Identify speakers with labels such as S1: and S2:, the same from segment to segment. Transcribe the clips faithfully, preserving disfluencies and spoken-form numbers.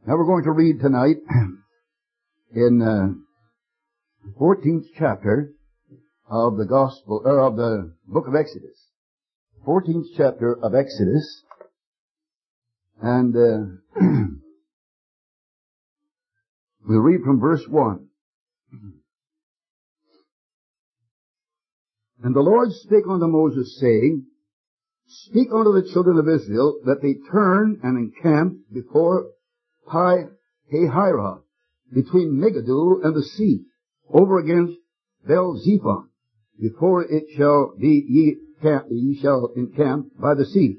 S1: Now we're going to read tonight in uh, the fourteenth chapter of the Gospel, or of the book of Exodus. fourteenth chapter of Exodus. And uh, we'll read from verse one. And the Lord spake unto Moses, saying, Speak unto the children of Israel that they turn and encamp before Pi-hahiroth, between Megiddo and the sea, over against Baal-zephon, before it shall be ye, camp, ye shall encamp by the sea.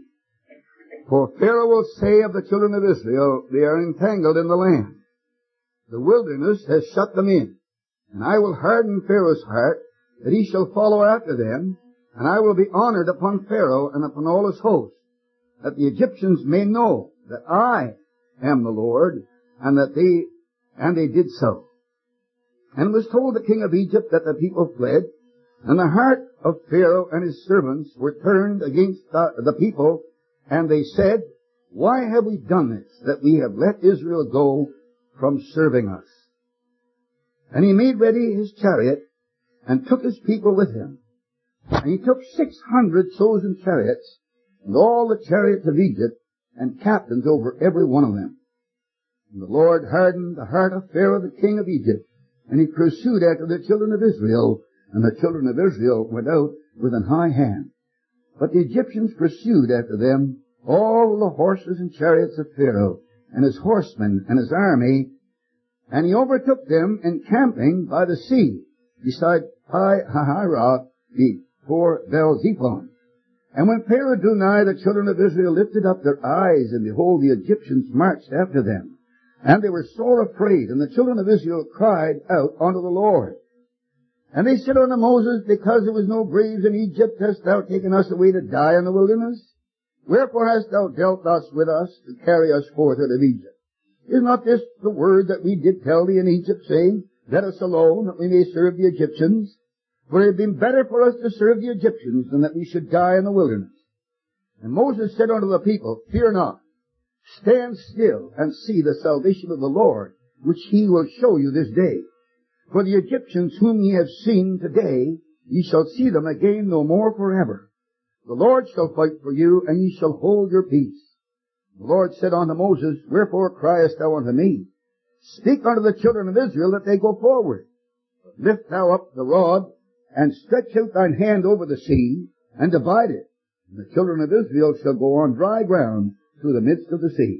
S1: For Pharaoh will say of the children of Israel, they are entangled in the land. The wilderness has shut them in, and I will harden Pharaoh's heart, that he shall follow after them, and I will be honored upon Pharaoh and upon all his host, that the Egyptians may know that I am the Lord, and that they, and they did so. And it was told the king of Egypt that the people fled, and the heart of Pharaoh and his servants were turned against the, the people, and they said, Why have we done this, that we have let Israel go from serving us? And he made ready his chariot, and took his people with him. And he took six hundred chosen chariots, and all the chariots of Egypt, and captains over every one of them. And the Lord hardened the heart of Pharaoh the king of Egypt, and he pursued after the children of Israel, and the children of Israel went out with an high hand. But the Egyptians pursued after them all the horses and chariots of Pharaoh, and his horsemen, and his army, and he overtook them encamping by the sea, beside Pi-hahiroth, before Baal-zephon. And when Pharaoh drew nigh, the children of Israel lifted up their eyes, and behold, the Egyptians marched after them. And they were sore afraid, and the children of Israel cried out unto the Lord. And they said unto Moses, Because there was no graves in Egypt, hast thou taken us away to die in the wilderness? Wherefore hast thou dealt thus with us, to carry us forth out of Egypt? Is not this the word that we did tell thee in Egypt, saying, Let us alone, that we may serve the Egyptians? For it had been better for us to serve the Egyptians than that we should die in the wilderness. And Moses said unto the people, Fear not, stand still, and see the salvation of the Lord, which he will show you this day. For the Egyptians whom ye have seen today, ye shall see them again no more forever. The Lord shall fight for you, and ye shall hold your peace. The Lord said unto Moses, Wherefore criest thou unto me? Speak unto the children of Israel that they go forward. Lift thou up the rod, and stretch out thine hand over the sea, and divide it. And the children of Israel shall go on dry ground through the midst of the sea.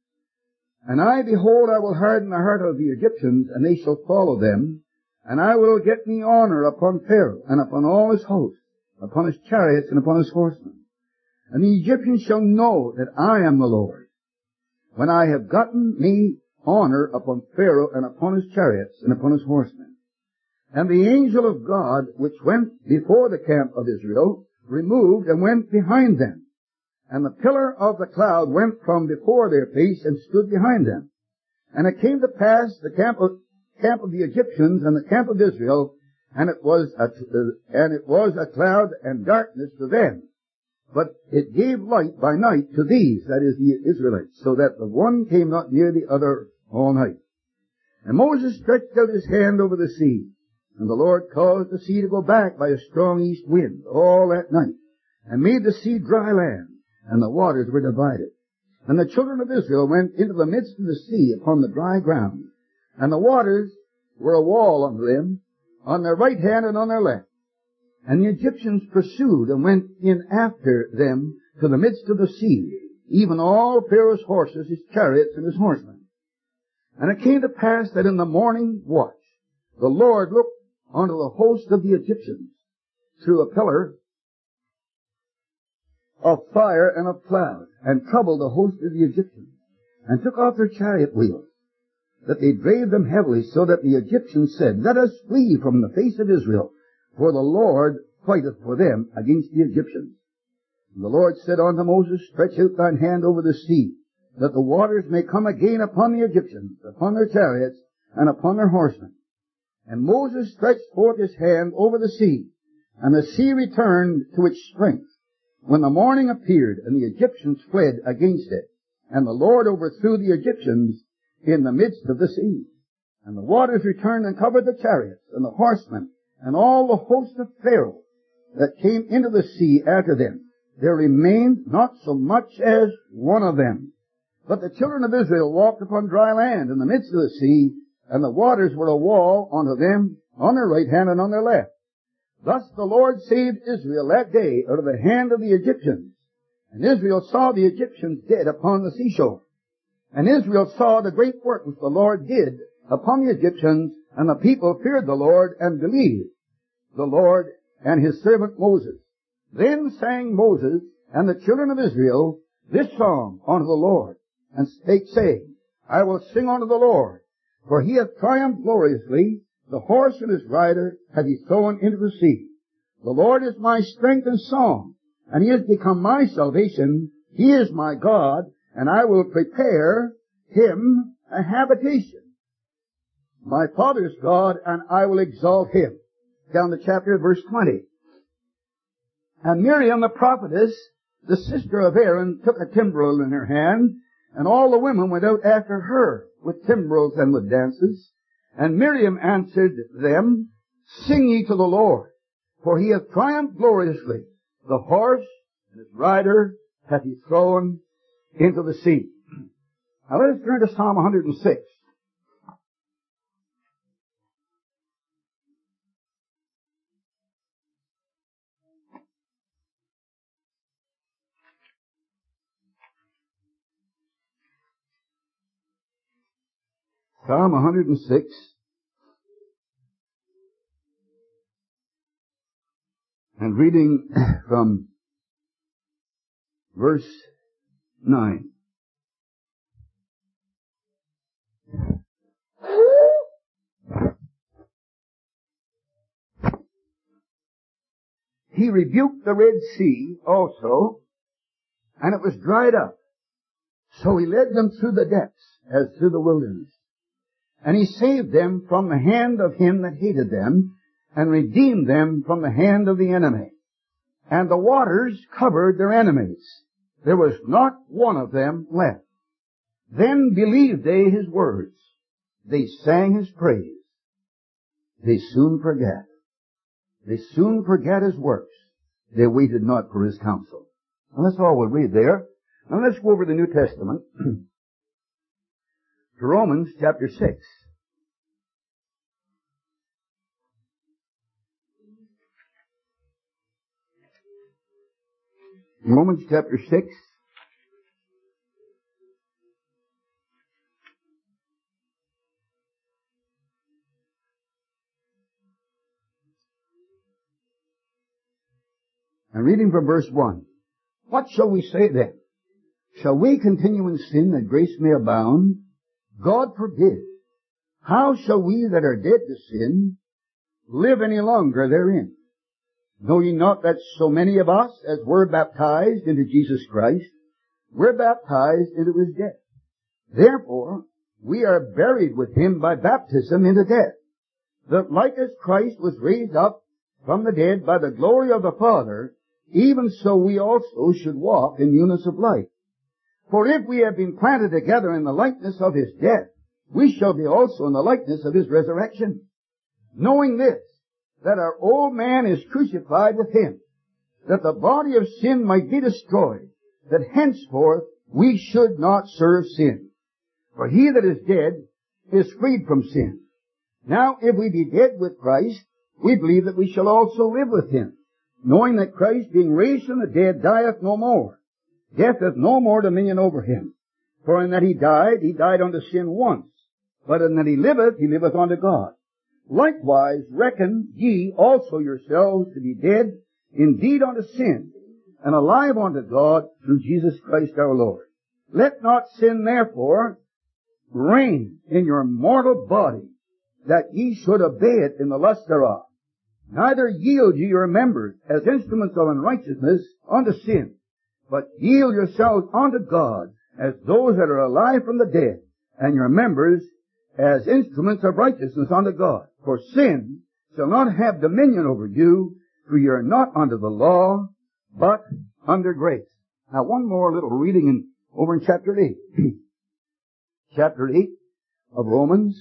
S1: And I, behold, I will harden the heart of the Egyptians, and they shall follow them. And I will get me honor upon Pharaoh, and upon all his host, upon his chariots, and upon his horsemen. And the Egyptians shall know that I am the Lord, when I have gotten me honor upon Pharaoh, and upon his chariots, and upon his horsemen. And the angel of God, which went before the camp of Israel, removed and went behind them. And the pillar of the cloud went from before their face and stood behind them. And it came to pass, the camp of, camp of the Egyptians and the camp of Israel, and it was a, and it was a cloud and darkness to them. But it gave light by night to these, that is the Israelites, so that the one came not near the other all night. And Moses stretched out his hand over the sea, and the Lord caused the sea to go back by a strong east wind all that night, and made the sea dry land, and the waters were divided. And the children of Israel went into the midst of the sea upon the dry ground, and the waters were a wall unto them, on their right hand and on their left. And the Egyptians pursued and went in after them to the midst of the sea, even all Pharaoh's horses, his chariots, and his horsemen. And it came to pass that in the morning watch, the Lord looked unto the host of the Egyptians through a pillar of fire and of cloud, and troubled the host of the Egyptians, and took off their chariot wheels, that they drave them heavily, so that the Egyptians said, Let us flee from the face of Israel, for the Lord fighteth for them against the Egyptians. And the Lord said unto Moses, Stretch out thine hand over the sea, that the waters may come again upon the Egyptians, upon their chariots, and upon their horsemen. And Moses stretched forth his hand over the sea, and the sea returned to its strength, when the morning appeared, and the Egyptians fled against it. And the Lord overthrew the Egyptians in the midst of the sea. And the waters returned and covered the chariots and the horsemen and all the host of Pharaoh that came into the sea after them. There remained not so much as one of them. But the children of Israel walked upon dry land in the midst of the sea, and the waters were a wall unto them on their right hand and on their left. Thus the Lord saved Israel that day out of the hand of the Egyptians. And Israel saw the Egyptians dead upon the seashore. And Israel saw the great work which the Lord did upon the Egyptians, and the people feared the Lord and believed the Lord and his servant Moses. Then sang Moses and the children of Israel this song unto the Lord, and spake, saying, I will sing unto the Lord, for he hath triumphed gloriously. The horse and his rider hath he thrown into the sea. The Lord is my strength and song, and he has become my salvation. He is my God, and I will prepare him a habitation. My father's God, and I will exalt him. Down to chapter verse twenty. And Miriam the prophetess, the sister of Aaron, took a timbrel in her hand, and all the women went out after her with timbrels and with dances. And Miriam answered them, Sing ye to the Lord, for he hath triumphed gloriously. The horse and his rider hath he thrown into the sea. Now let us turn to Psalm one hundred six. Psalm one hundred six. And reading from verse nine. He rebuked the Red Sea also, and it was dried up. So he led them through the depths as through the wilderness. And he saved them from the hand of him that hated them, and redeemed them from the hand of the enemy. And the waters covered their enemies. There was not one of them left. Then believed they his words. They sang his praise. They soon forget. They soon forget his works. They waited not for his counsel. And that's all we'll read there. Now let's go over the New Testament. To Romans chapter six. Romans chapter six. And reading from verse one. What shall we say then? Shall we continue in sin that grace may abound? God forbid. How shall we that are dead to sin live any longer therein? Know ye not that so many of us as were baptized into Jesus Christ were baptized into his death? Therefore we are buried with him by baptism into death, that like as Christ was raised up from the dead by the glory of the Father, even so we also should walk in newness of life. For if we have been planted together in the likeness of his death, we shall be also in the likeness of his resurrection. Knowing this, that our old man is crucified with him, that the body of sin might be destroyed, that henceforth we should not serve sin. For he that is dead is freed from sin. Now if we be dead with Christ, we believe that we shall also live with him, knowing that Christ, being raised from the dead, dieth no more. Death hath no more dominion over him. For in that he died, he died unto sin once. But in that he liveth, he liveth unto God. Likewise reckon ye also yourselves to be dead indeed unto sin, and alive unto God through Jesus Christ our Lord. Let not sin therefore reign in your mortal body, that ye should obey it in the lust thereof. Neither yield ye your members as instruments of unrighteousness unto sin, but yield yourselves unto God as those that are alive from the dead, and your members as instruments of righteousness unto God. For sin shall not have dominion over you, for ye are not under the law, but under grace. Now one more little reading in, over in chapter eight. Chapter eight, of Romans.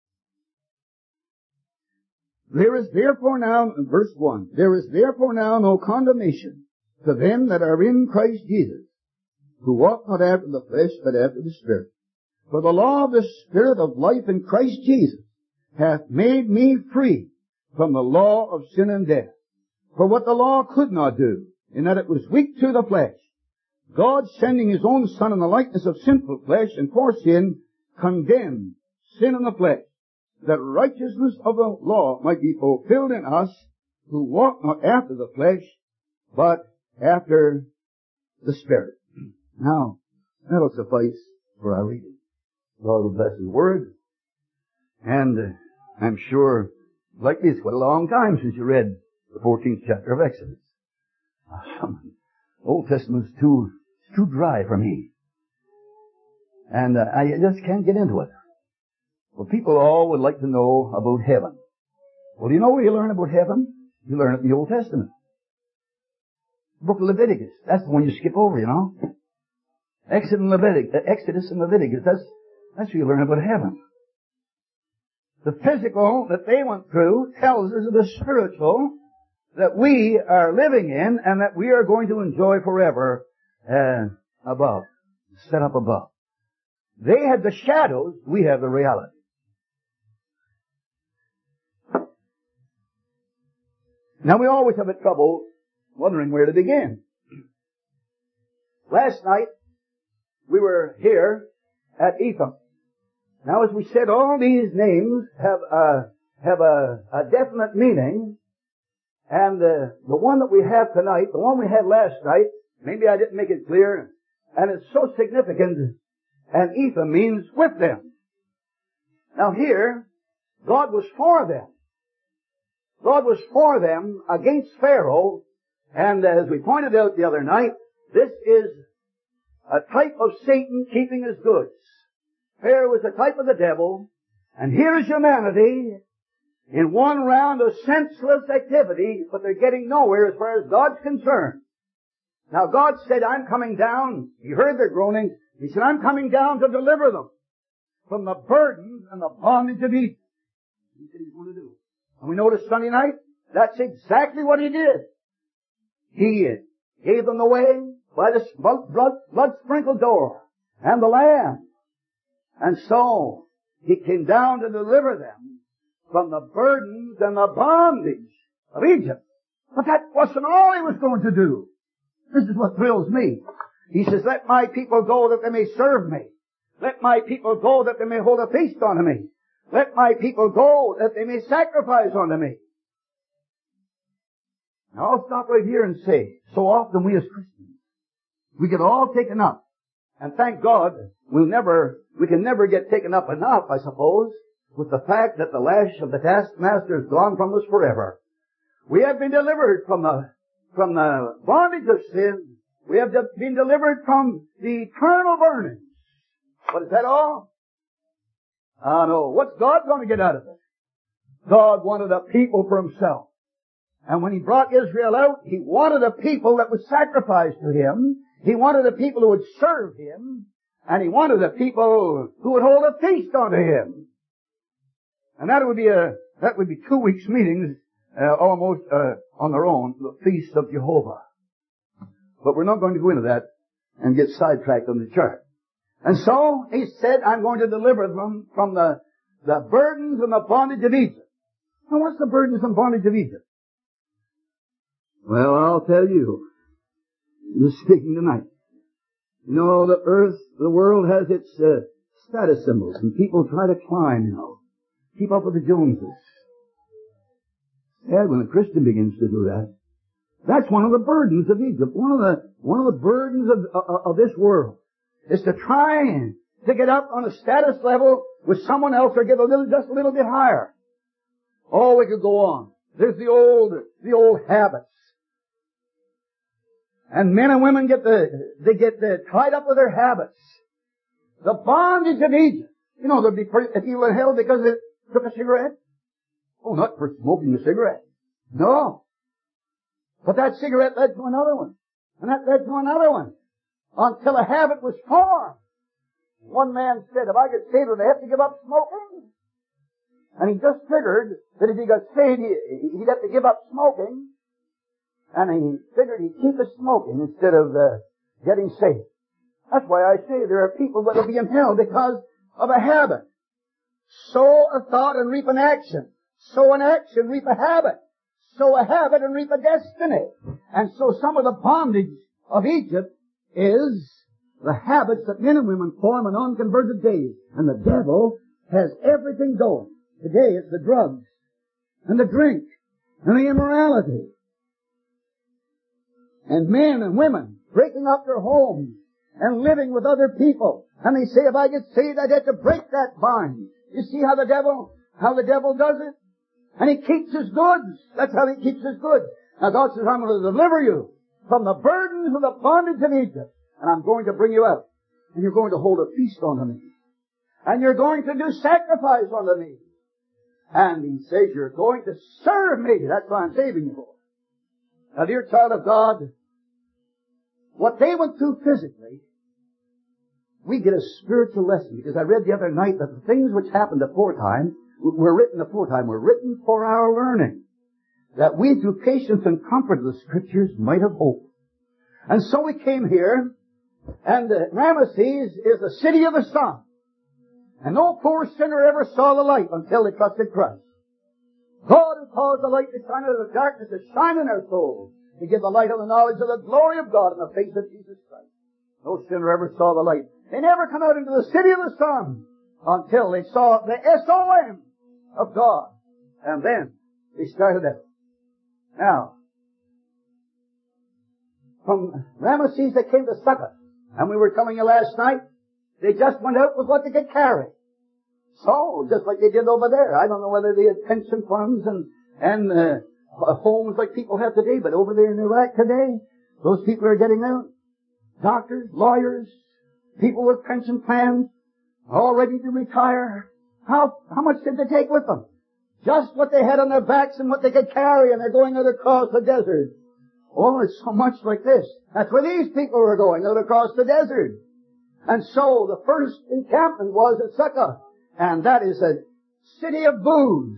S1: There is therefore now, verse one, there is therefore now no condemnation to them that are in Christ Jesus, who walk not after the flesh, but after the Spirit. For the law of the Spirit of life in Christ Jesus hath made me free from the law of sin and death. For what the law could not do, in that it was weak through the flesh, God sending His own Son in the likeness of sinful flesh, and for sin, condemned sin in the flesh, that righteousness of the law might be fulfilled in us, who walk not after the flesh, but after the Spirit. Now, that'll suffice for our reading. God will bless His Word. And uh, I'm sure, likely it's quite a long time since you read the fourteenth chapter of Exodus. Uh, Old Testament's too, too dry for me. And uh, I just can't get into it. Well, people all would like to know about heaven. Well, do you know where you learn about heaven? You learn it in the Old Testament. The book of Leviticus. That's the one you skip over, you know. Exodus and Leviticus, Exodus and Leviticus. That's, that's where you learn about heaven. The physical that they went through tells us of the spiritual that we are living in and that we are going to enjoy forever uh, above, set up above. They had the shadows, we have the reality. Now we always have a trouble wondering where to begin. Last night, we were here at Etham. Now, as we said, all these names have a, have a, a definite meaning, and the, the one that we have tonight, the one we had last night, maybe I didn't make it clear, and it's so significant, and Etham means with them. Now here, God was for them. God was for them against Pharaoh, and as we pointed out the other night, this is a type of Satan keeping his goods. Pharaoh is a type of the devil, and here is humanity in one round of senseless activity, but they're getting nowhere as far as God's concerned. Now God said, I'm coming down. He heard their groaning. He said, I'm coming down to deliver them from the burdens and the bondage of Egypt. He said He's going to do. And we noticed Sunday night, that's exactly what He did. He gave them the way by the blood, blood, blood sprinkled door and the Lamb. And so He came down to deliver them from the burdens and the bondage of Egypt. But that wasn't all He was going to do. This is what thrills me. He says, let my people go that they may serve me. Let my people go that they may hold a feast unto me. Let my people go that they may sacrifice unto me. Now I'll stop right here and say, so often we as Christians, we get all taken up. And thank God, we'll never, we can never get taken up enough, I suppose, with the fact that the lash of the taskmaster is gone from us forever. We have been delivered from the, from the bondage of sin. We have been delivered from the eternal burnings. But is that all? Ah, no. What's God going to get out of it? God wanted a people for Himself. And when He brought Israel out, He wanted a people that would sacrifice to Him. He wanted a people who would serve Him. And He wanted a people who would hold a feast unto Him. And that would be a, that would be two weeks meetings, uh, almost, uh, on their own, the Feast of Jehovah. But we're not going to go into that and get sidetracked on the chart. And so, He said, I'm going to deliver them from the, the burdens and the bondage of Egypt. Now what's the burdens and bondage of Egypt? Well, I'll tell you. Just speaking tonight. You know, the earth, the world has its uh, status symbols, and people try to climb, you know. Keep up with the Joneses. Sad when a Christian begins to do that. That's one of the burdens of Egypt. One of the, one of the burdens of, of, of this world is to try and to get up on a status level with someone else or get a little, just a little bit higher. Oh, we could go on. There's the old, the old habits. And men and women get the, they get the, tied up with their habits. The bondage of Egypt. You know, there'll be people in hell because they took a cigarette. Oh, not for smoking a cigarette. No. But that cigarette led to another one. And that led to another one. Until a habit was formed. One man said, if I get saved, would I have to give up smoking? And he just figured that if he got saved, he, he'd have to give up smoking. And he figured he'd keep his smoking instead of uh, getting saved. That's why I say there are people that will be in hell because of a habit. Sow a thought and reap an action. Sow an action, reap a habit. Sow a habit and reap a destiny. And so some of the bondage of Egypt is the habits that men and women form in unconverted days. And the devil has everything going. Today it's the drugs and the drink and the immorality. And men and women breaking up their homes and living with other people. And they say, if I get saved, I'd have to break that bond. You see how the devil, how the devil does it? And he keeps his goods. That's how he keeps his goods. Now God says, I'm going to deliver you from the burdens of the bondage of Egypt. And I'm going to bring you out. And you're going to hold a feast unto me. And you're going to do sacrifice unto me. And he says, you're going to serve me. That's what I'm saving you for. Now, dear child of God, what they went through physically, we get a spiritual lesson. Because I read the other night that the things which happened aforetime, were written aforetime, were written for our learning. That we, through patience and comfort of the Scriptures, might have hope. And so we came here, and uh, Ramesses is the city of the sun. And no poor sinner ever saw the light until they trusted Christ. God who caused the light to shine out of the darkness to shine in our souls, to give the light of the knowledge of the glory of God in the face of Jesus Christ. No sinner ever saw the light. They never come out into the city of the sun until they saw the S O N of God. And then they started out. Now, from Ramesses they came to Succoth. And we were telling you last night, they just went out with what they could carry. So, just like they did over there. I don't know whether they had pension funds and, and, uh, homes like people have today, but over there in Iraq today, those people are getting out. Doctors, lawyers, people with pension plans, all ready to retire. How, how much did they take with them? Just what they had on their backs and what they could carry, and they're going out across the desert. Oh, it's so much like this. That's where these people were going, out across the desert. And so, the first encampment was at Succoth. And that is a city of booths.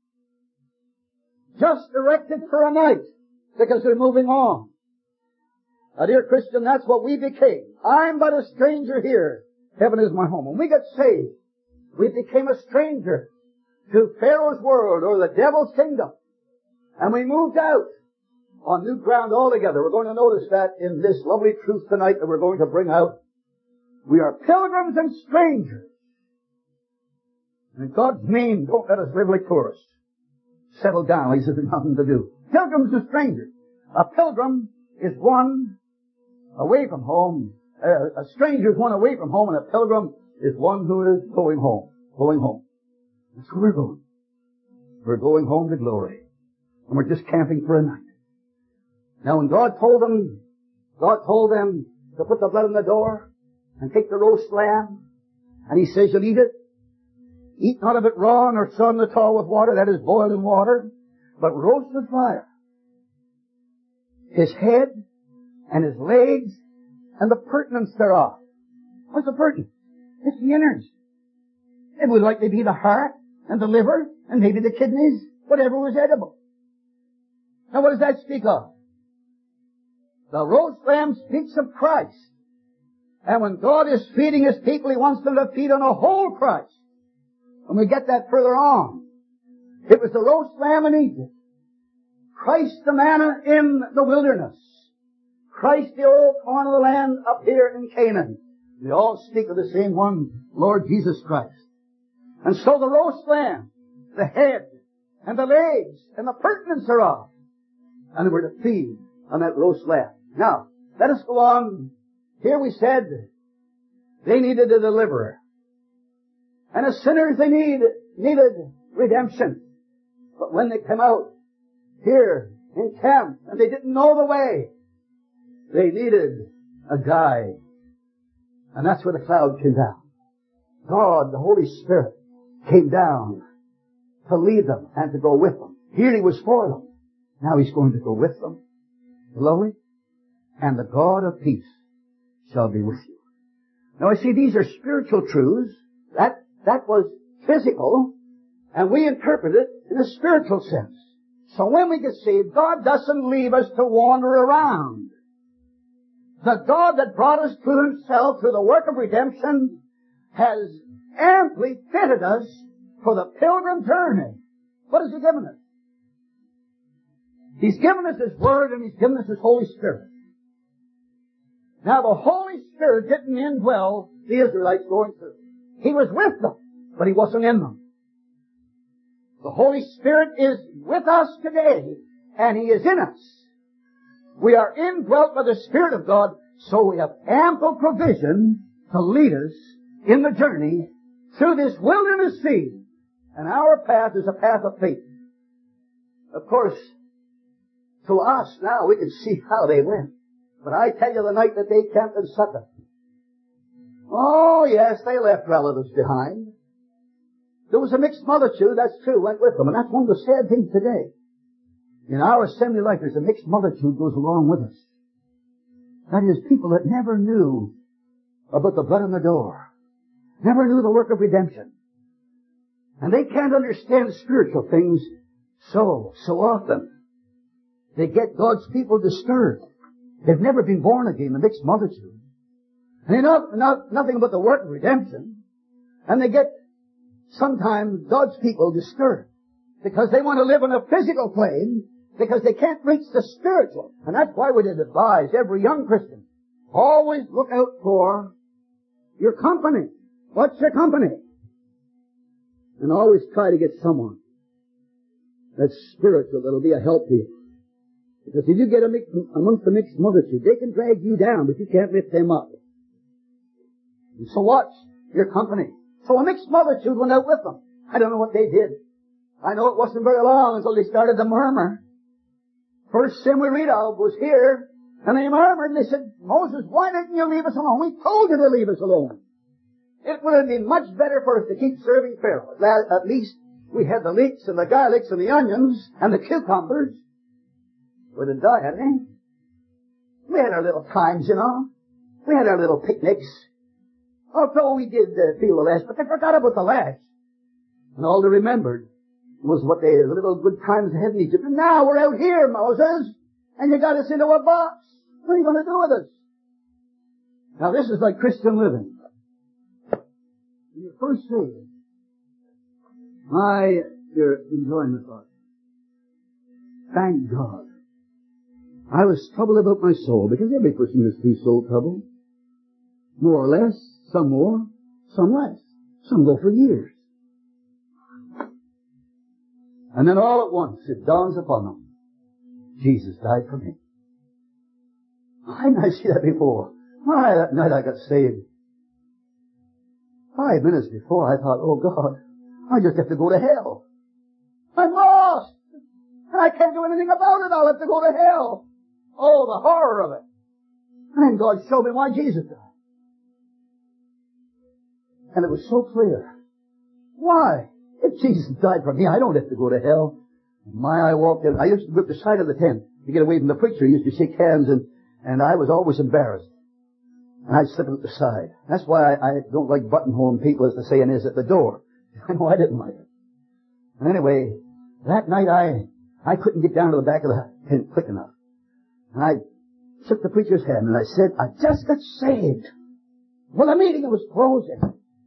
S1: Just erected for a night. Because they're moving on. Now, dear Christian, that's what we became. I'm but a stranger here. Heaven is my home. When we got saved, we became a stranger to Pharaoh's world or the devil's kingdom. And we moved out on new ground altogether. We're going to notice that in this lovely truth tonight that we're going to bring out. We are pilgrims and strangers. And in God's name, don't let us live like tourists. Settle down, he says, there's nothing to do. Pilgrims and strangers. A pilgrim is one away from home. Uh, a stranger is one away from home, and a pilgrim is one who is going home. Going home. That's where we're going. We're going home to glory. And we're just camping for a night. Now when God told them, God told them to put the blood on the door and take the roast lamb, and he says, you'll eat it. Eat not of it raw nor sodden at all with water, that is boiled in water, but roast with fire. His head and his legs and the pertinence thereof. What's the pertinence? It's the innards. It would likely be the heart and the liver and maybe the kidneys, whatever was edible. Now what does that speak of? The roast lamb speaks of Christ. And when God is feeding His people, He wants them to feed on a whole Christ. And we get that further on. It was the roast lamb in Egypt. Christ the manna in the wilderness. Christ the old corn of the land up here in Canaan. They all speak of the same one, Lord Jesus Christ. And so the roast lamb, the head, and the legs, and the pertinence thereof. And we're to feed on that roast lamb. Now, let us go on. Here we said they needed a deliverer. And as sinners they need, needed redemption. But when they come out here in camp and they didn't know the way, they needed a guide. And that's where the cloud came down. God, the Holy Spirit, came down to lead them and to go with them. Here He was for them. Now He's going to go with them. Lovely. And the God of peace shall be with you. Now I see these are spiritual truths. That, that was physical, and we interpret it in a spiritual sense. So when we get saved, God doesn't leave us to wander around. The God that brought us to Himself through the work of redemption has amply fitted us for the pilgrim journey. What has He given us? He's given us His Word and He's given us His Holy Spirit. Now the Holy Spirit didn't indwell the Israelites going through. He was with them, but He wasn't in them. The Holy Spirit is with us today, and He is in us. We are indwelt by the Spirit of God, so we have ample provision to lead us in the journey through this wilderness sea. And our path is a path of faith. Of course, to us now we can see how they went. But I tell you, the night that they camped in Succoth, oh yes, they left relatives behind. There was a mixed multitude, that's true, went with them. And that's one of the sad things today. In our assembly life, there's a mixed multitude goes along with us. That is, people that never knew about the blood on the door. Never knew the work of redemption. And they can't understand spiritual things so, so often. They get God's people disturbed. They've never been born again, the mixed multitude. And they know not, nothing about the work of redemption. And they get sometimes God's people disturbed because they want to live on a physical plane because they can't reach the spiritual. And that's why we did advise every young Christian, always look out for your company. What's your company? And always try to get someone that's spiritual, that'll be a help to you. Because if you get a mix, amongst the mixed multitude, they can drag you down, but you can't lift them up. And so watch your company. So a mixed multitude went out with them. I don't know what they did. I know it wasn't very long until they started to murmur. First sin we read of was here, and they murmured and they said, Moses, why didn't you leave us alone? We told you to leave us alone. It would have been much better for us to keep serving Pharaoh. At least we had the leeks and the garlics and the onions and the cucumbers. We'd have died, hadn't we? We had our little times, you know. We had our little picnics. Although we did uh, feel the lash, but they forgot about the lash. And all they remembered was what they, the little good times they had in Egypt. And now we're out here, Moses, and you got us into a box. What are you going to do with us? Now this is like Christian living. When you're first saved, my, you're enjoying the thought. Thank God. I was troubled about my soul, because every person is through soul trouble. More or less, some more, some less. Some go for years. And then all at once it dawns upon them. Jesus died for me. I didn't see that before. Why, that night I got saved. Five minutes before I thought, oh God, I just have to go to hell. I'm lost. And I can't do anything about it. I'll have to go to hell. Oh, the horror of it. And then God showed me why Jesus died. And it was so clear. Why? If Jesus died for me, I don't have to go to hell. My, I walked in. I used to go up the side of the tent to get away from the preacher. He used to shake hands, and, and I was always embarrassed. And I'd slip up the side. That's why I, I don't like buttonholing people, as the saying is, at the door. I know I didn't like it. And anyway, that night I, I couldn't get down to the back of the tent quick enough. And I shook the preacher's hand and I said, I just got saved. Well, the meeting was closing.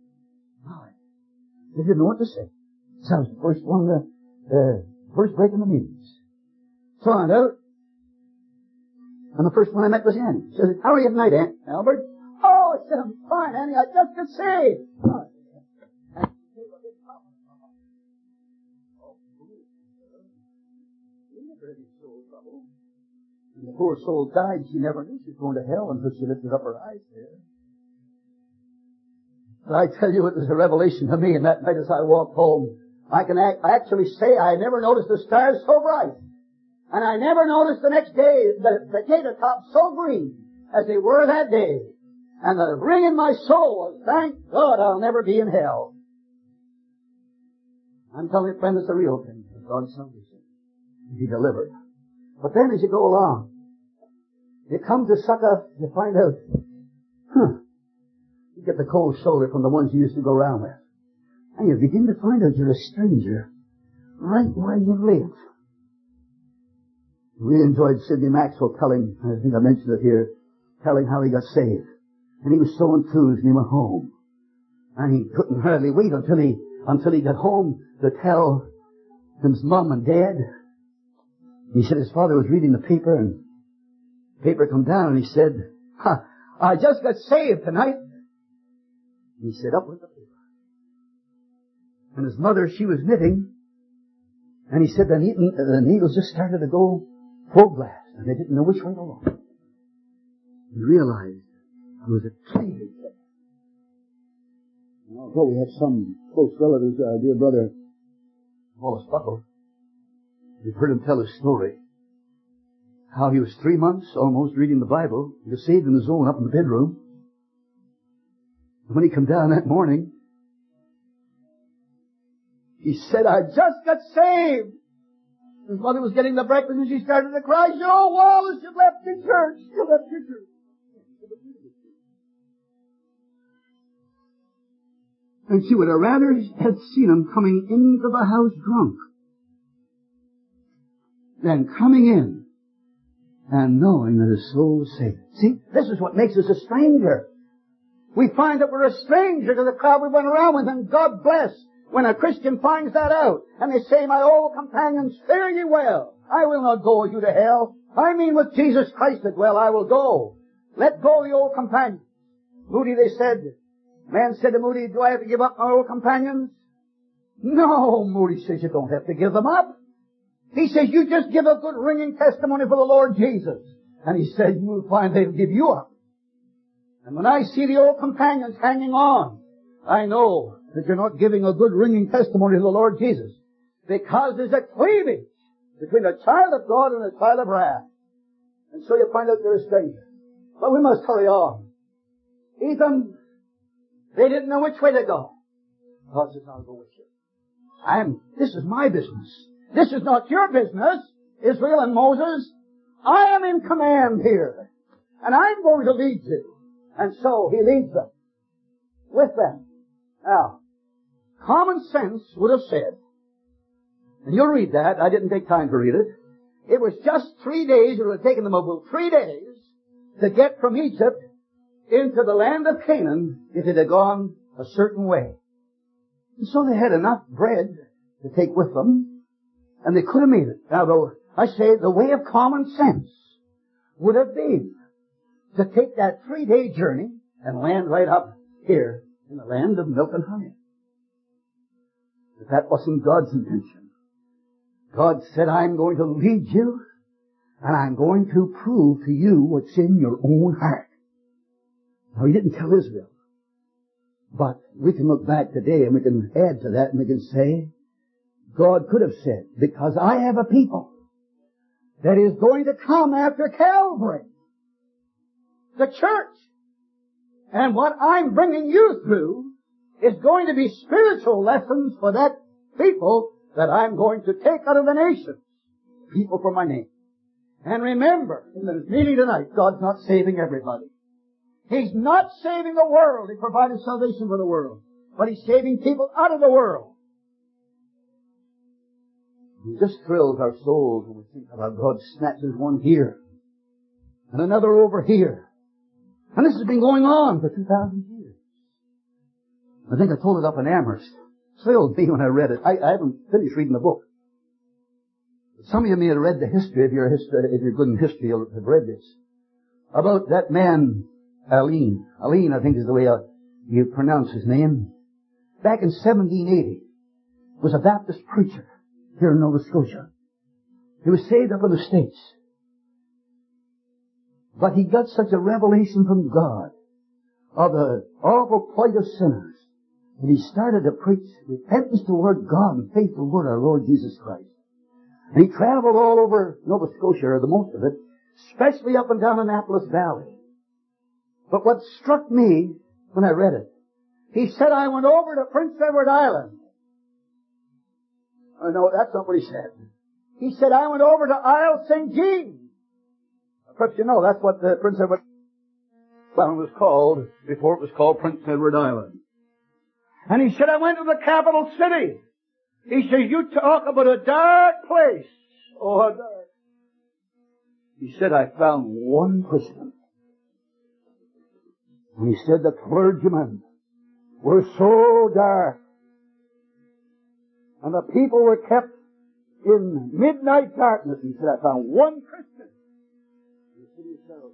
S1: They didn't know what to say. So I was the first one, the, the first break in the meetings. So I went out. And the first one I met was Annie. She said, how are you tonight, Aunt Albert? Oh, I said, I'm fine, Annie. I just got saved. Oh, and the poor soul died. She never knew she was going to hell until she lifted up her eyes there. But I tell you, it was a revelation to me, and that night as I walked home, I can act, actually say I never noticed the stars so bright. And I never noticed the next day the potato tops so green as they were that day. And the ring in my soul was, thank God I'll never be in hell. I'm telling you, friend, it's a real thing. God's salvation. Be delivered. But then as you go along, you come to Succoth, you find out, huh, You get the cold shoulder from the ones you used to go around with. And you begin to find out you're a stranger right where you live. We enjoyed Sidney Maxwell telling, I think I mentioned it here, telling how he got saved. And he was so enthused and he went home. And he couldn't hardly wait until he, until he got home to tell his mom and dad. He said his father was reading the paper and the paper come down and he said, ha, I just got saved tonight. And he said, up with the paper. And his mother, she was knitting. And he said the, needle, the needles just started to go full blast. And they didn't know which way to look. He realized it was a cleavage. Although we have some close relatives, our dear brother Wallace Buckle, we've heard him tell his story. How he was three months almost reading the Bible. He was saved in his own up in the bedroom. And when he come down that morning, he said, I just got saved. His mother was getting the breakfast and she started to cry. She said, oh, Wallace, you left your church. You left your church. And she would have rather had seen him coming into the house drunk than coming in and knowing that his soul was saved. See, this is what makes us a stranger. We find that we're a stranger to the crowd we went around with, and God bless when a Christian finds that out. And they say, my old companions, fare ye well. I will not go with you to hell. I mean with Jesus Christ that well I will go. Let go the old companions. Moody, they said, man said to Moody, do I have to give up my old companions? No, Moody says, you don't have to give them up. He says, you just give a good ringing testimony for the Lord Jesus. And he said, you will find they'll give you up. And when I see the old companions hanging on, I know that you're not giving a good ringing testimony to the Lord Jesus. Because there's a cleavage between a child of God and a child of wrath. And so you find out you're a stranger. But we must hurry on. Ethan, they didn't know which way to go. God says, I'll go with you. I'm, this is my business. This is not your business, Israel and Moses. I am in command here. And I'm going to lead you. And so he leads them. With them. Now, common sense would have said, and you'll read that, I didn't take time to read it, it was just three days, it would have taken them about three days to get from Egypt into the land of Canaan if it had gone a certain way. And so they had enough bread to take with them, and they could have made it. Now, though, I say the way of common sense would have been to take that three-day journey and land right up here in the land of milk and honey. But that wasn't God's intention. God said, I'm going to lead you, and I'm going to prove to you what's in your own heart. Now, he didn't tell Israel. But we can look back today and we can add to that and we can say, God could have said, because I have a people that is going to come after Calvary, the church. And what I'm bringing you through is going to be spiritual lessons for that people that I'm going to take out of the nations. People for my name. And remember, in the meeting tonight, God's not saving everybody. He's not saving the world. He provided salvation for the world. But He's saving people out of the world. It just thrills our souls when we think about God snatches one here and another over here. And this has been going on for two thousand years. I think I told it up in Amherst. It thrilled me when I read it. I, I haven't finished reading the book. Some of you may have read the history, if you're, history, if you're good in history, you'll have read this. About that man, Alleyne. Alleyne, I think is the way you pronounce his name. Back in seventeen eighty, was a Baptist preacher here in Nova Scotia. He was saved up in the States. But he got such a revelation from God of the awful plight of sinners that he started to preach repentance toward God and faith toward our Lord Jesus Christ. And he traveled all over Nova Scotia, or the most of it, especially up and down Annapolis Valley. But what struck me when I read it, he said, I went over to Prince Edward Island. Oh, no, that's not what he said. He said, I went over to Isle Saint Jean. Perhaps you know, that's what the Prince Edward... Well, it was called, before it was called Prince Edward Island. And he said, I went to the capital city. He said, you talk about a dark place. Oh, how dark. He said, I found one Christian. And he said, the clergymen were so dark. And the people were kept in midnight darkness. He said, I found one Christian in the city of Sarah.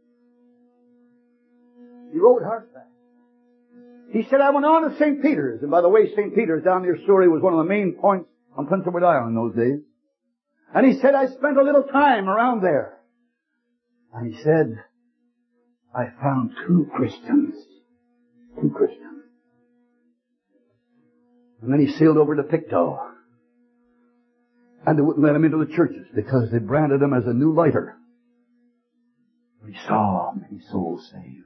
S1: He rode horseback. He said, I went on to Saint Peter's. And by the way, Saint Peter's down near Surrey was one of the main points on Prince Edward Island in those days. And he said, I spent a little time around there. And he said, I found two Christians. Two Christians. And then he sailed over to Pictou. And they wouldn't let him into the churches because they branded him as a new lighter. But he saw many souls saved.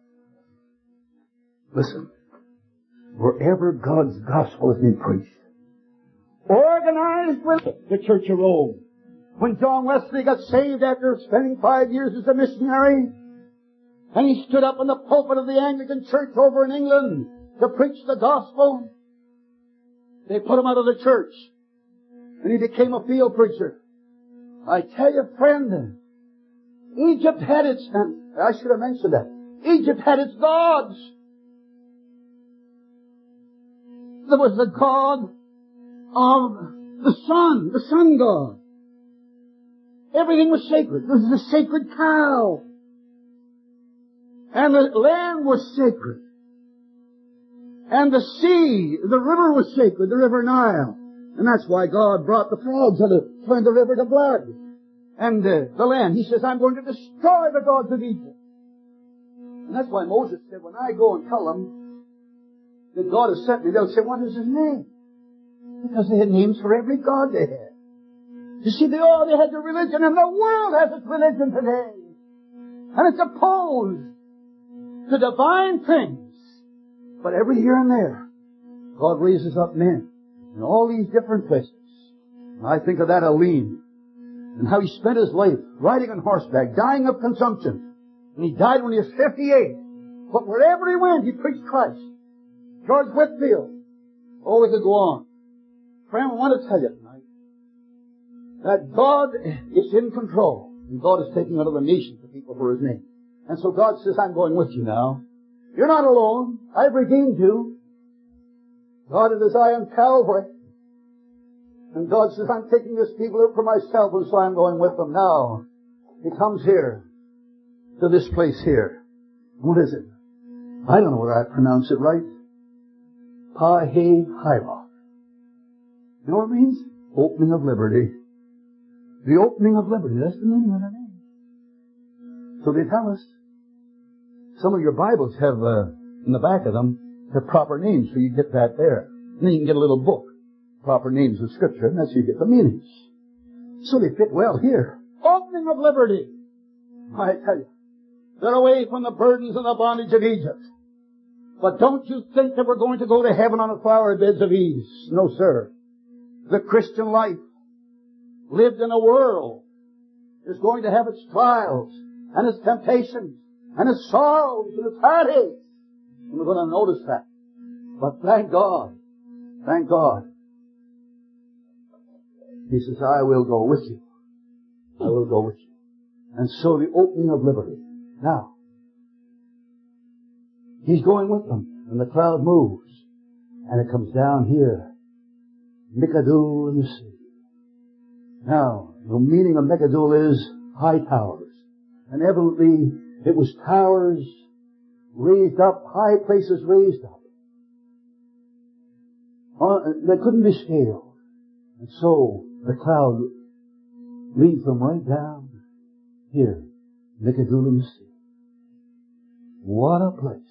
S1: Listen, wherever God's gospel has been preached, organized with the Church of Rome. When John Wesley got saved after spending five years as a missionary, and he stood up in the pulpit of the Anglican Church over in England to preach the gospel, they put him out of the church, and he became a field preacher. I tell you, friend, Egypt had its, and I should have mentioned that, Egypt had its gods. There was the god of the sun, the sun god. Everything was sacred. There was the sacred cow. And the land was sacred. And the sea, the river was sacred, the river Nile. And that's why God brought the frogs and turned the river to blood. And uh, the land, he says, I'm going to destroy the gods of Egypt. And that's why Moses said, when I go and tell them that God has sent me, they'll say, what is his name? Because they had names for every god they had. You see, they all, they had their religion, and the world has its religion today. And it's opposed to divine things. But every here and there, God raises up men in all these different places. And I think of that Aline, and how he spent his life riding on horseback, dying of consumption. And he died when he was fifty-eight. But wherever he went, he preached Christ. George Whitefield. Oh, we could go on. Friend, I want to tell you tonight that God is in control. And God is taking out of the nations the people for his name. And so God says, I'm going with you now. You're not alone. I've redeemed you. God is I on Calvary. And God says, I'm taking this people out for myself, and so I'm going with them now. He comes here, to this place here. What is it? I don't know whether I pronounce it right. Pi-he-hi-ra. You know what it means? Opening of liberty. The opening of liberty. That's the meaning of the name. So they tell us. Some of your Bibles have, uh, in the back of them, have proper names, so you get that there. And then you can get a little book. Proper names of Scripture, and that's how you get the meanings. So they fit well here. Opening of liberty. I tell you, they're away from the burdens and the bondage of Egypt. But don't you think that we're going to go to heaven on the flower beds of ease. No, sir. The Christian life, lived in a world, is going to have its trials, and its temptations, and its sorrows, and its heartaches. And we're going to notice that. But thank God, thank God, he says, I will go with you. I will go with you. And so the opening of liberty. Now, he's going with them, and the cloud moves, and it comes down here. Mikadu in the sea. Now, the meaning of Mikadu is high towers. And evidently, it was towers raised up, high places raised up. Uh, they couldn't be scaled. And so, the cloud leads them right down here, Mikadu in the sea. What a place.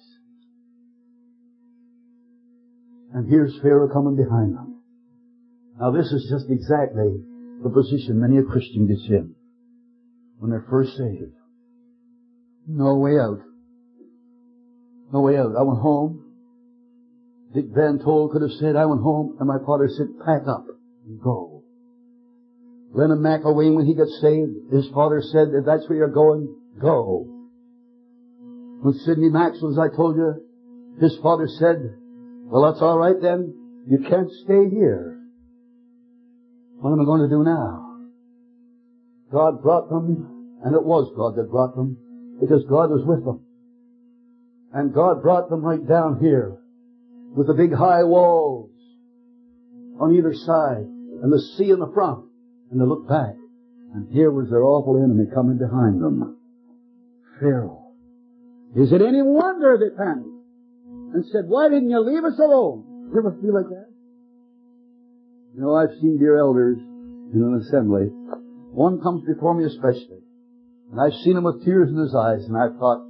S1: And here's Pharaoh coming behind them. Now this is just exactly the position many a Christian gets in when they're first saved. No way out. No way out. I went home. Dick Van Tol could have said, I went home, and my father said, pack up and go. Lennon McElwain, when he got saved, his father said, if that's where you're going, go. When Sidney Maxwell, as I told you, his father said, well, that's all right then. You can't stay here. What am I going to do now? God brought them, and it was God that brought them, because God was with them. And God brought them right down here, with the big high walls on either side, and the sea in the front. And they looked back, and here was their awful enemy coming behind them. Pharaoh. Is it any wonder they panicked and said, why didn't you leave us alone? You ever feel like that? You know, I've seen dear elders in an assembly. One comes before me especially, and I've seen him with tears in his eyes, and I've thought,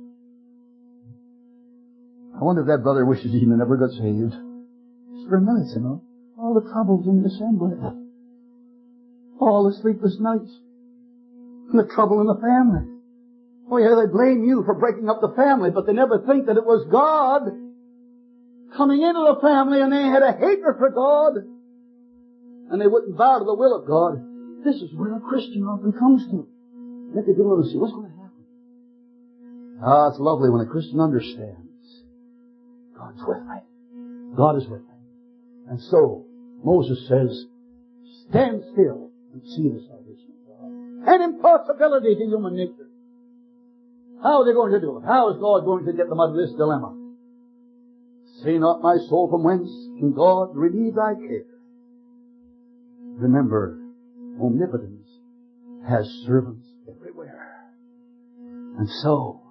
S1: I wonder if that brother wishes he never got saved. Just for a minute, you know. All the troubles in the assembly. All the sleepless nights. And the trouble in the family. Oh yeah, they blame you for breaking up the family, but they never think that it was God coming into the family, and they had a hatred for God, and they wouldn't bow to the will of God. This is where a Christian often comes to. Let the devil see what's going to happen. Ah, it's lovely when a Christian understands. God's with me. God is with me. And so, Moses says, stand still and see the salvation of God. An impossibility to human nature. How are they going to do it? How is God going to get them out of this dilemma? Say not, my soul, from whence can God relieve thy care? Remember, omnipotence has servants everywhere. And so,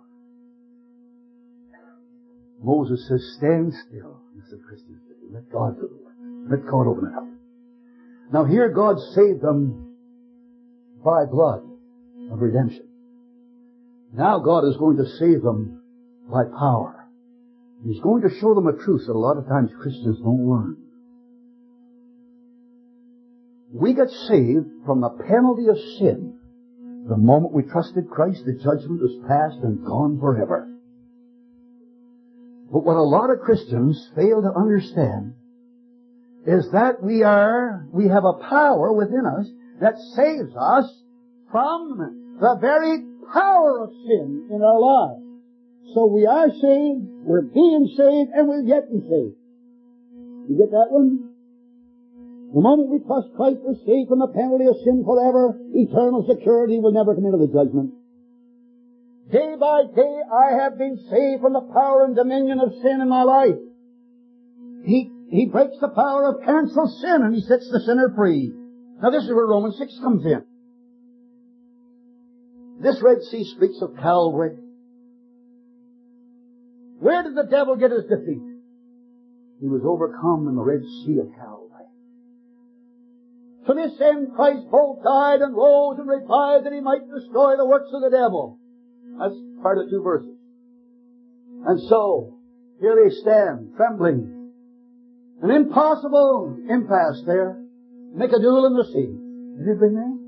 S1: Moses says, stand still. That's the Christian thing. Let God do it. Let God open it up. Now here God saved them by blood of redemption. Now God is going to save them by power. He's going to show them a truth that a lot of times Christians don't learn. We get saved from the penalty of sin. The moment we trusted Christ, the judgment was passed and gone forever. But what a lot of Christians fail to understand is that we are, we have a power within us that saves us from the very power of sin in our lives. So we are saved, we're being saved, and we'll yet be saved. You get that one? The moment we trust Christ, we're saved from the penalty of sin forever. Eternal security will never come into the judgment. Day by day, I have been saved from the power and dominion of sin in my life. He, he breaks the power of canceled sin, and he sets the sinner free. Now this is where Romans six comes in. This Red Sea speaks of Calvary. Where did the devil get his defeat? He was overcome in the Red Sea of Calvary. To this end Christ both died and rose and revived that he might destroy the works of the devil. That's part of two verses. And so, here they stand, trembling. An impossible impasse there. Make a duel in the sea. Have you been there?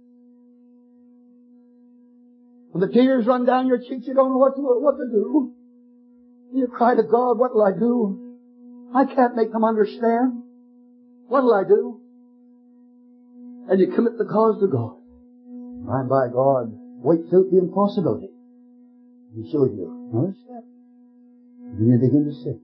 S1: When the tears run down your cheeks, you don't know what to, what to do. You cry to God, what will I do? I can't make them understand. What will I do? And you commit the cause to God. By and by, God waits out the impossibility. He shows you another step. And then you begin to sing.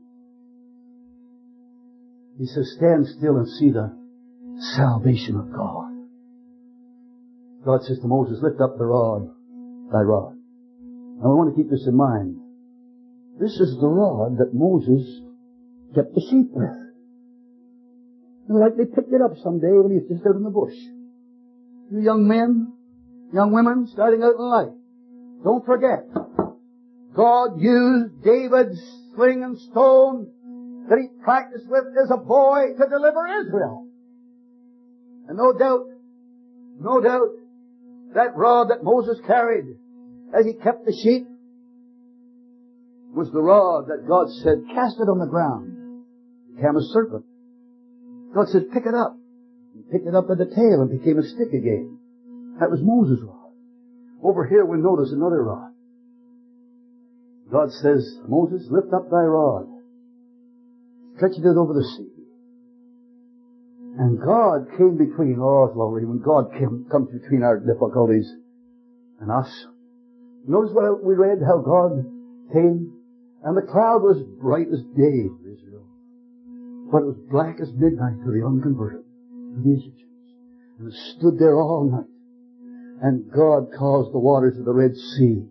S1: He says, stand still and see the salvation of God. God says to Moses, lift up the rod, thy rod. Now I want to keep this in mind. This is the rod that Moses kept the sheep with. And like they picked it up someday when he was just out in the bush. You young men, young women starting out in life, don't forget, God used David's sling and stone that he practiced with as a boy to deliver Israel. And no doubt, no doubt, that rod that Moses carried as he kept the sheep was the rod that God said, cast it on the ground. It became a serpent. God said, pick it up. He picked it up at the tail and became a stick again. That was Moses' rod. Over here we notice another rod. God says, Moses, lift up thy rod. Stretch it out over the sea. And God came between. Oh, it's lovely when God came, comes between our difficulties and us. Notice what we read, how God
S2: came, and the cloud was bright as day for Israel, but it was black as midnight to the unconverted, to the Egyptians. And it stood there all night. And God caused the waters of the Red Sea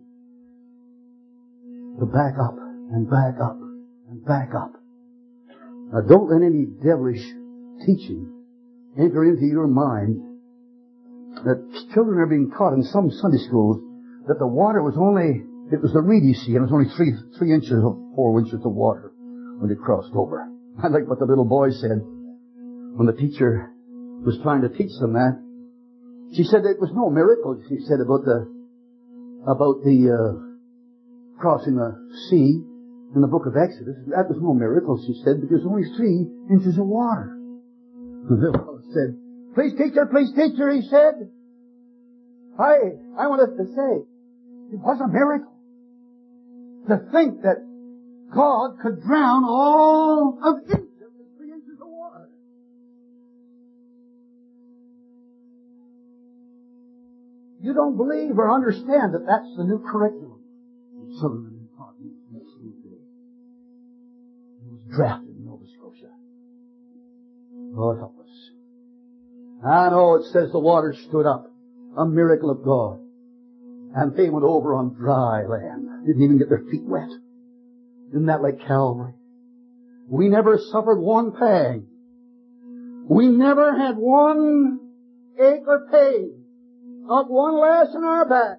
S2: to back up and back up and back up. Now don't let any devilish teaching enter into your mind that children are being taught in some Sunday schools that the water was only, it was the Reedy Sea, and it was only three, three inches or four inches of water when they crossed over. I like what the little boy said when the teacher was trying to teach them that. She said it was no miracle, she said, about the, about the, uh, crossing the sea in the book of Exodus. That was no miracle, she said, because there was only three inches of water. The little fellow said, please teacher, please teacher, he said. I, I wanted to say, it was a miracle. To think that God could drown all of Egypt in three inches of water. You don't believe or understand that that's the new curriculum that children have been taught in the school today. He was drafted in Nova Scotia. Lord help us. I know it says the water stood up. A miracle of God. And they went over on dry land. Didn't even get their feet wet. Isn't that like Calvary? We never suffered one pang. We never had one ache or pain. Not one lash in our back.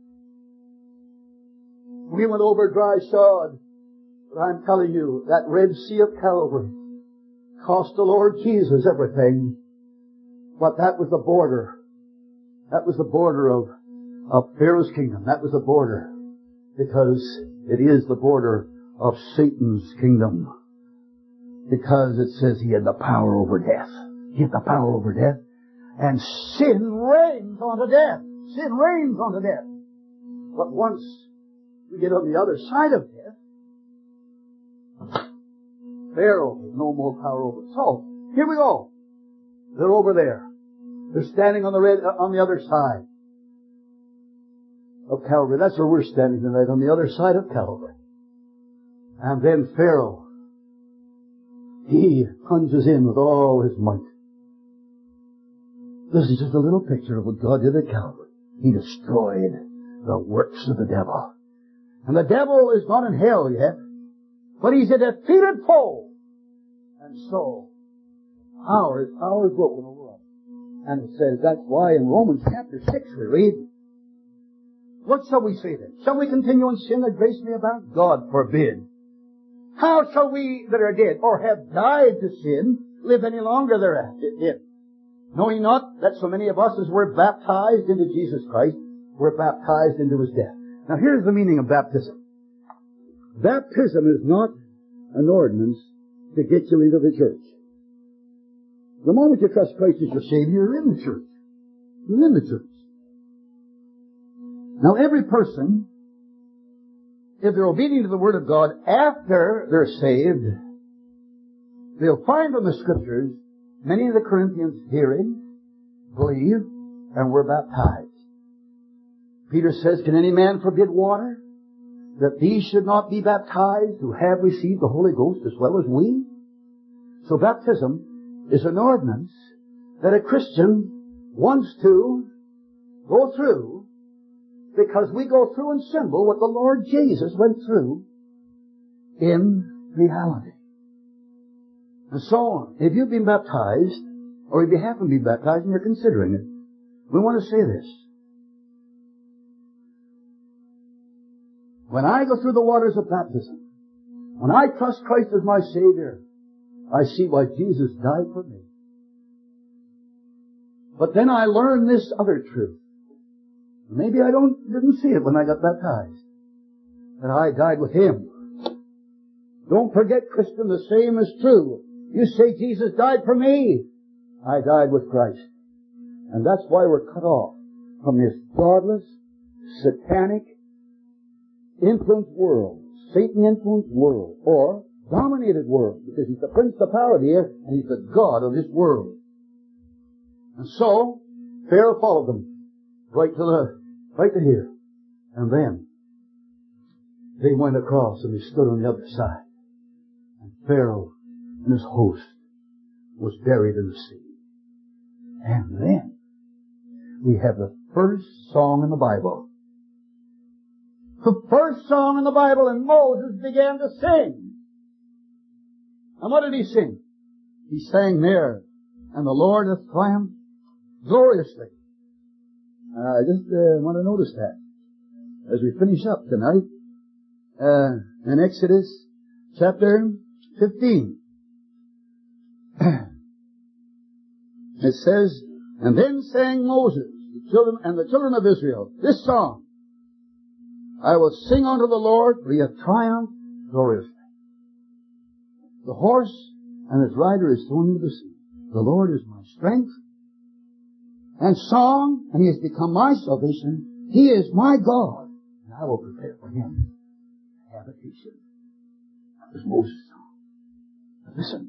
S2: We went over dry shod. But I'm telling you, that Red Sea of Calvary cost the Lord Jesus everything. But that was the border. That was the border of, of Pharaoh's kingdom. That was the border. Because it is the border of Satan's kingdom. Because it says he had the power over death. He had the power over death. And sin reigns unto death. Sin reigns unto death. But once we get on the other side of death, Pharaoh has no more power over us. So, here we go. They're over there. They're standing on the red, on the other side of Calvary. That's where we're standing tonight, on the other side of Calvary. And then Pharaoh, he plunges in with all his might. This is just a little picture of what God did at Calvary. He destroyed the works of the devil. And the devil is not in hell yet, but he's a defeated foe. And so, power, power is broken over us. And it says that's why in Romans chapter six we read, what shall we say then? Shall we continue in sin that grace may abound? God forbid. How shall we that are dead, or have died to sin, live any longer therein? Knowing not that so many of us as were baptized into Jesus Christ, were baptized into His death. Now here's the meaning of baptism. Baptism is not an ordinance to get you into the church. The moment you trust Christ as your Savior, you're in the church. You're in the church. Now every person, if they're obedient to the Word of God after they're saved, they'll find from the Scriptures many of the Corinthians hearing, believe, and were baptized. Peter says, can any man forbid water? That these should not be baptized who have received the Holy Ghost as well as we? So baptism is an ordinance that a Christian wants to go through, because we go through in symbol what the Lord Jesus went through in reality. And so on. If you've been baptized, or if you haven't been baptized and you're considering it, we want to say this. When I go through the waters of baptism, when I trust Christ as my Savior, I see why Jesus died for me. But then I learn this other truth. Maybe I don't didn't see it when I got baptized. That I died with Him. Don't forget, Christian, the same is true. You say Jesus died for me. I died with Christ. And that's why we're cut off from this godless, satanic, influenced world. Satan-influenced world. Or dominated world. Because he's the principality here, and he's the God of this world. And so, Pharaoh followed them. Right to the, right to here. And then, they went across and they stood on the other side. And Pharaoh and his host was buried in the sea. And then we have the first song in the Bible. The first song in the Bible, and Moses began to sing. And what did he sing? He sang there, and the Lord hath triumphed gloriously. I uh, just uh, want to notice that as we finish up tonight uh, in Exodus chapter fifteen. It says, and then sang Moses the children and the children of Israel this song, I will sing unto the Lord, for he hath triumphed gloriously. The horse and his rider is thrown into the sea. The Lord is my strength and song, and he has become my salvation. He is my God, and I will prepare for him a habitation. That was Moses' song. But listen,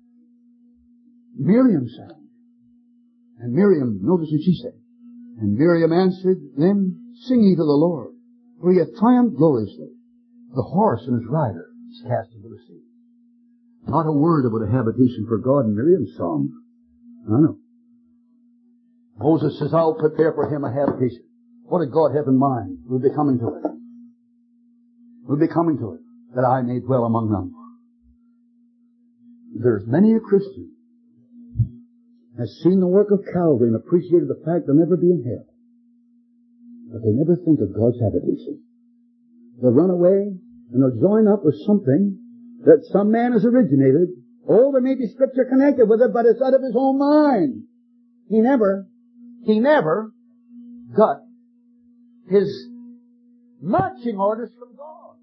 S2: Miriam sang. And Miriam, notice what she said. And Miriam answered them, sing ye to the Lord, for he hath triumphed gloriously. The horse and his rider is cast into the sea. Not a word about a habitation for God in Miriam's song. I know. Moses says, I'll prepare for him a habitation. What did God have in mind? We'll be coming to it. We'll be coming to it, that I may dwell among them. There's many a Christian has seen the work of Calvary and appreciated the fact they'll never be in hell. But they never think of God's habitation. They'll run away and they'll join up with something that some man has originated. Oh, there may be scripture connected with it, but it's out of his own mind. He never, he never got his marching orders from God.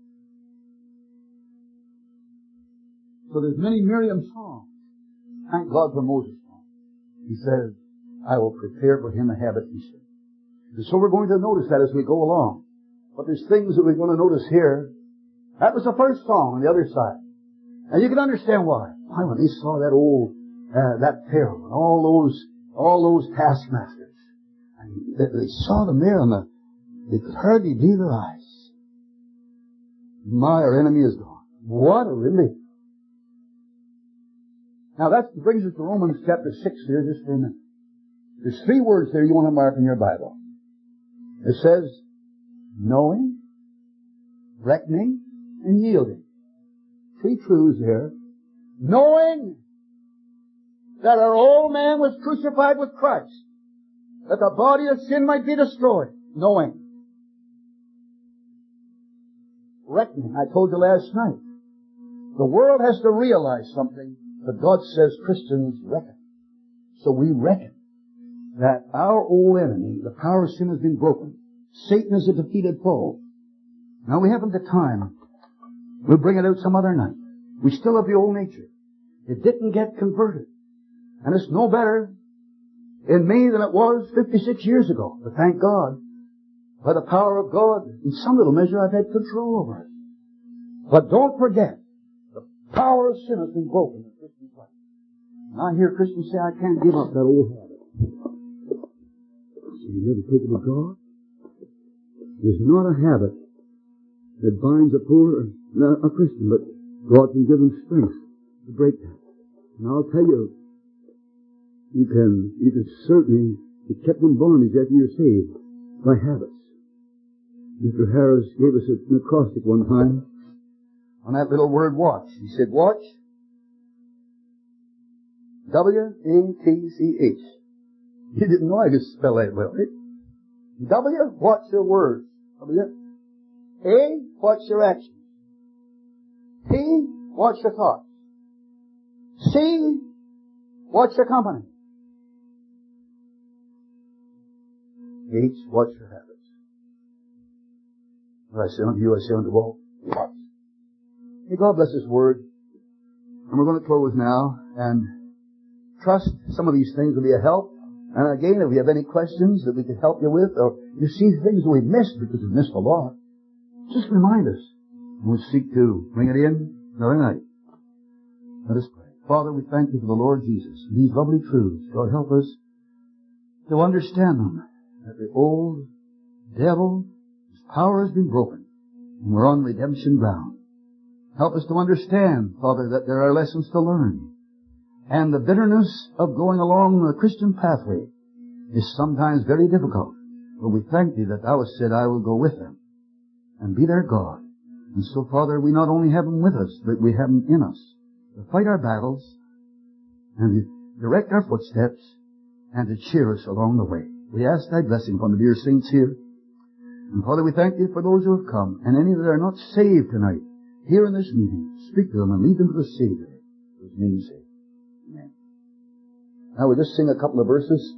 S2: So there's many Miriam songs. Thank God for Moses' song. He says, I will prepare for him a habitation. And so we're going to notice that as we go along. But there's things that we're going to notice here. That was the first song on the other side. And you can understand why. Why, when they saw that old, uh, that Pharaoh and all those, all those taskmasters, and they, they saw them there and the, they could hardly believe their eyes. My, our enemy is gone. What a relief. Now that brings us to Romans chapter six here just for a minute. There's three words there you want to mark in your Bible. It says, knowing, reckoning, and yielding. Three truths there. Knowing that our old man was crucified with Christ, that the body of sin might be destroyed. Knowing. Reckoning. I told you last night. The world has to realize something, but God says Christians reckon. So we reckon that our old enemy, the power of sin, has been broken. Satan is a defeated foe. Now we haven't the time. We'll bring it out some other night. We still have the old nature. It didn't get converted. And it's no better in me than it was fifty-six years ago. But thank God, by the power of God, in some little measure I've had control over it. But don't forget, the power of sin has been broken in the Christian's life. And I hear Christians say, I can't give up that old habit. So you never take it with God? There's not a habit that binds a poor, a Christian, but God can give him strength to break that. And I'll tell you, you can, you can certainly be kept in bondage after you're saved by habits. Mister Harris gave us an acrostic one time on that little word watch. He said, watch, W A T C H. He didn't know I could spell that well, right? W, watch your words. W. A, watch your actions. T, watch your thoughts. C, watch your company. H, watch your habits. What I say unto you, I say unto all, watch. May God bless His Word. And we're going to close now and trust some of these things will be a help. And again, if you have any questions that we can help you with, or you see things that we've missed because we've missed a lot, just remind us. And we'll seek to bring it in another night. Let us pray. Father, we thank you for the Lord Jesus and these lovely truths. God, help us to understand them. That the old devil, his power has been broken. We're on redemption ground. Help us to understand, Father, that there are lessons to learn. And the bitterness of going along the Christian pathway is sometimes very difficult. But we thank Thee that Thou hast said, I will go with them and be their God. And so, Father, we not only have them with us, but we have them in us to fight our battles and to direct our footsteps and to cheer us along the way. We ask Thy blessing upon the dear saints here. And Father, we thank Thee for those who have come and any that are not saved tonight here in this meeting. Speak to them and lead them to the Savior. For His name's sake. Amen. Now we'll just sing a couple of verses.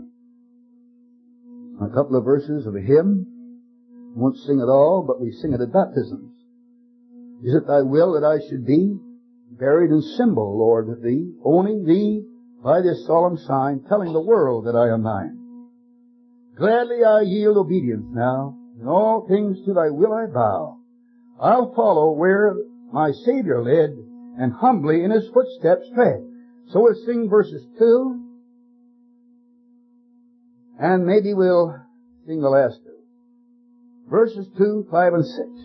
S2: a couple of verses of a hymn. We won't sing it all, but we sing it at baptisms. Is it Thy will that I should be buried in symbol, Lord, with Thee, owning Thee by this solemn sign, telling the world that I am Thine? Gladly I yield obedience now, in all things to Thy will I bow. I'll follow where my Savior led, and humbly in His footsteps tread. So we'll sing verses two, and maybe we'll sing the last two. Verses two, five, and six.